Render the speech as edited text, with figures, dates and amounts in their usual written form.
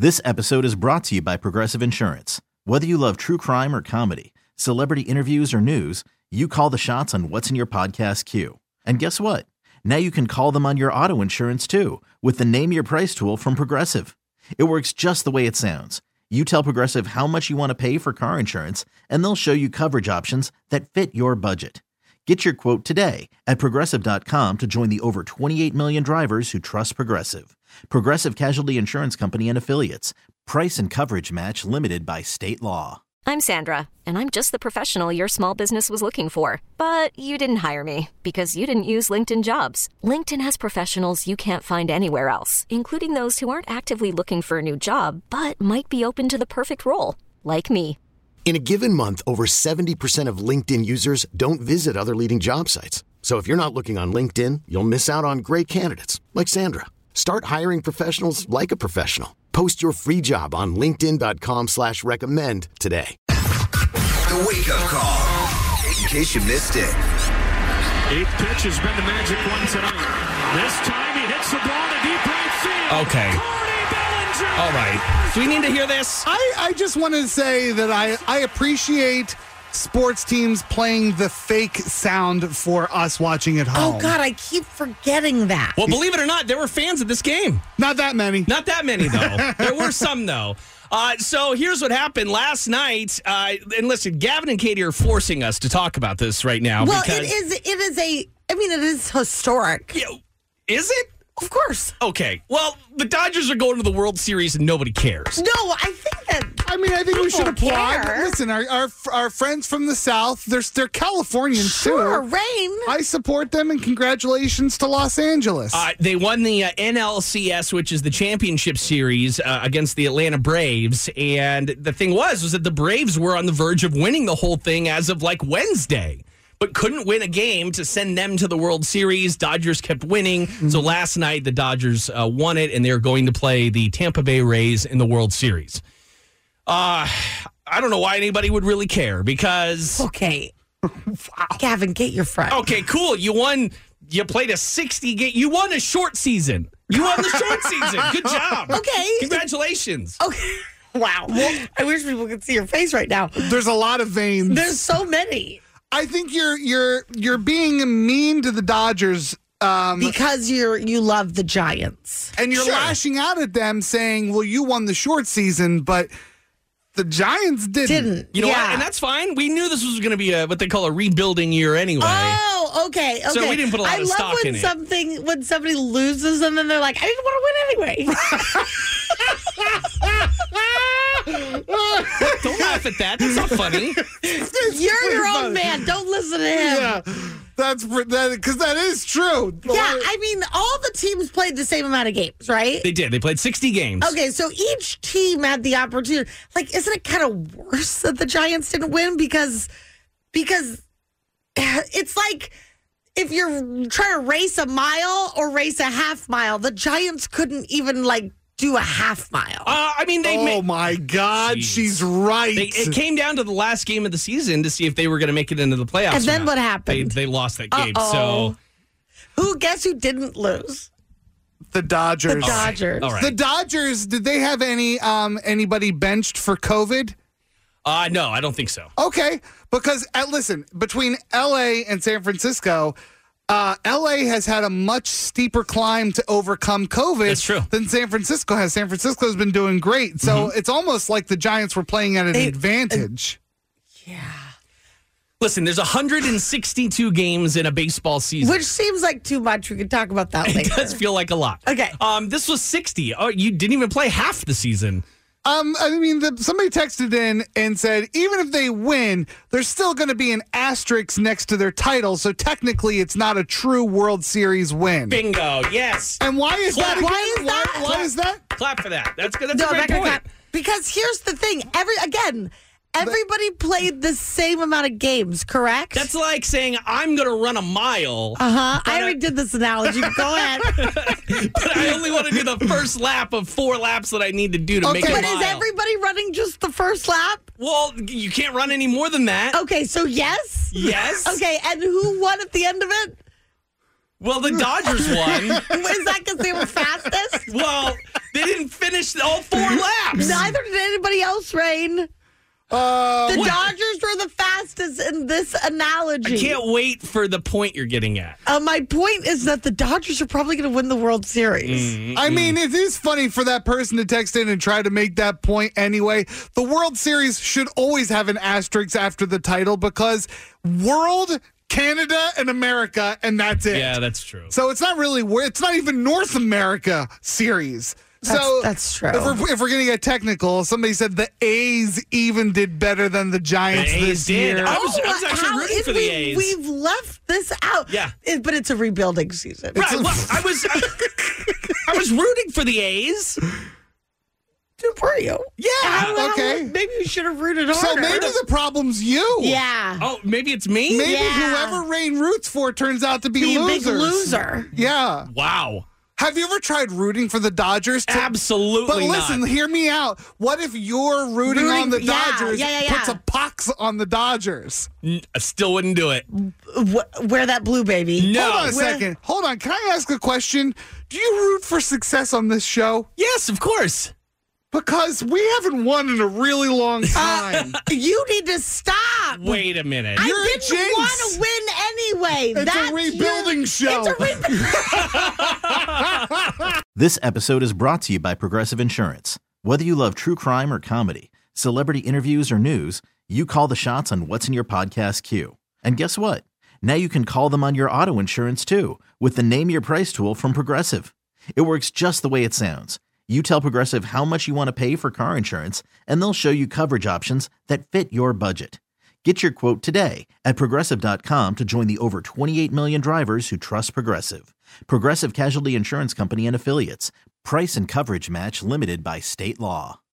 This episode is brought to you by Progressive Insurance. Whether you love true crime or comedy, celebrity interviews or news, you call the shots on what's in your podcast queue. And guess what? Now you can call them on your auto insurance too with the Name Your Price tool from Progressive. It works just the way it sounds. You tell Progressive how much you want to pay for car insurance, and they'll show you coverage options that fit your budget. Get your quote today at Progressive.com to join the over 28 million drivers who trust Progressive. Progressive Casualty Insurance Company and Affiliates. Price and coverage match limited by state law. I'm Sandra, and I'm just the professional your small business was looking for. But you didn't hire me because you didn't use LinkedIn Jobs. LinkedIn has professionals you can't find anywhere else, including those who aren't actively looking for a new job, but might be open to the perfect role, like me. In a given month, over 70% of LinkedIn users don't visit other leading job sites. So if you're not looking on LinkedIn, you'll miss out on great candidates like Sandra. Start hiring professionals like a professional. Post your free job on linkedin.com/recommend today. The wake-up call, in case you missed it. Eighth pitch has been the magic one tonight. This time he hits the ball to deep right field. Okay. Corey Bellinger. All right. Do we need to hear this? I just wanted to say that I appreciate sports teams playing the fake sound for us watching at home. Oh, God, I keep forgetting that. Well, believe it or not, there were fans at this game. Not that many. Not that many, though. There were some, though. So here's what happened last night. And listen, Gavin and Katie are forcing us to talk about this right now. Well, because, it is historic. Yeah, is it? Of course. Okay. Well, the Dodgers are going to the World Series and nobody cares. No, I think that. I think we should applaud. care. Listen, our friends from the South, they're Californians Sure, too. rain. I support them, and congratulations to Los Angeles. They won the NLCS, which is the championship series, against the Atlanta Braves. And the thing was that the Braves were on the verge of winning the whole thing as of like Wednesday, but couldn't win a game to send them to the World Series. Dodgers kept winning. So last night, the Dodgers won it, and they're going to play the Tampa Bay Rays in the World Series. I don't know why anybody would really care because... Okay. Gavin, get your friend. Okay, cool. You won. You played a 60 game. You won a short season. You won the short season. Good job. Okay. Congratulations. Okay. Wow. I wish people could see your face right now. There's a lot of veins. There's so many. I think you're being mean to the Dodgers because you love the Giants. and you're lashing out at them saying, well, you won the short season, but the Giants didn't. You know what? And that's fine. We knew this was going to be what they call a rebuilding year anyway. Oh, okay. So we didn't put a lot of stock in it. When somebody loses and then they're like, I didn't want to win anyway. Don't laugh at that. That's not funny. You're your own man. Don't listen to him. Yeah, because that is true. Yeah, all the teams played the same amount of games, right? They did. They played 60 games. Okay, so each team had the opportunity. Like, isn't it kind of worse that the Giants didn't win? Because it's like if you're trying to race a mile or race a half mile, the Giants couldn't even, do a half mile. Oh my God, Jeez. she's right. It came down to the last game of the season to see if they were going to make it into the playoffs. And then what happened? They lost that game. Uh-oh. So Guess who didn't lose? The Dodgers. The Dodgers. All right. The Dodgers, did they have anybody benched for COVID? No, I don't think so. Okay, because listen, between LA and San Francisco, LA has had a much steeper climb to overcome COVID That's true. than San Francisco has. San Francisco's been doing great. So it's almost like the Giants were playing at an advantage. Yeah. Listen, there's 162 games in a baseball season. Which seems like too much. We could talk about that later. It does feel like a lot. Okay. This was 60. Oh, you didn't even play half the season. Somebody texted in and said, even if they win, there's still going to be an asterisk next to their title. So technically, it's not a true World Series win. Bingo. Yes. And why is that? Why again? is that? Why is that? Clap for that. That's good. That's No, a I'm great not gonna point. clap. Because here's the thing. Everybody played the same amount of games, correct? That's like saying, I'm going to run a mile. I already did this analogy. Go ahead. But I only want to do the first lap of 4 laps that I need to do to make a But mile. is everybody running just the first lap? Well, you can't run any more than that. Okay, so yes? Yes. Okay, and who won at the end of it? Well, the Dodgers won. Is that because they were fastest? Well, They didn't finish all 4 laps. Neither did anybody else, Rain. The Dodgers were the fastest in this analogy. I can't wait for the point you're getting at. My point is that the Dodgers are probably going to win the World Series. I mean, it is funny for that person to text in and try to make that point anyway. The World Series should always have an asterisk after the title because World, Canada, and America, and that's it. Yeah, that's true. So it's not really, it's not even North America series. That's true. If we're going to get technical, somebody said the A's even did better than the Giants this year. I was actually rooting for the A's. We've left this out. Yeah. But it's a rebuilding season. Right. Well, I was rooting for the A's. Were you? Yeah. Okay. Maybe you should have rooted harder. So maybe the problem's you. Yeah. Oh, maybe it's me? Maybe Yeah. whoever Rain roots for turns out to be Be a losers. big loser. Yeah. Wow. Have you ever tried rooting for the Dodgers? Absolutely But listen, not. hear me out. What if you're rooting on the Dodgers puts a pox on the Dodgers? I still wouldn't do it. Wear that blue, baby. No. Hold on a second. Hold on. Can I ask a question? Do you root for success on this show? Yes, of course. Because we haven't won in a really long time. You need to stop. Wait a minute. I You're a didn't jinx. want to win anyway. It's a rebuilding show. This episode is brought to you by Progressive Insurance. Whether you love true crime or comedy, celebrity interviews or news, you call the shots on what's in your podcast queue. And guess what? Now you can call them on your auto insurance too with the Name Your Price tool from Progressive. It works just the way it sounds. You tell Progressive how much you want to pay for car insurance, and they'll show you coverage options that fit your budget. Get your quote today at Progressive.com to join the over 28 million drivers who trust Progressive. Progressive Casualty Insurance Company and Affiliates. Price and coverage match limited by state law.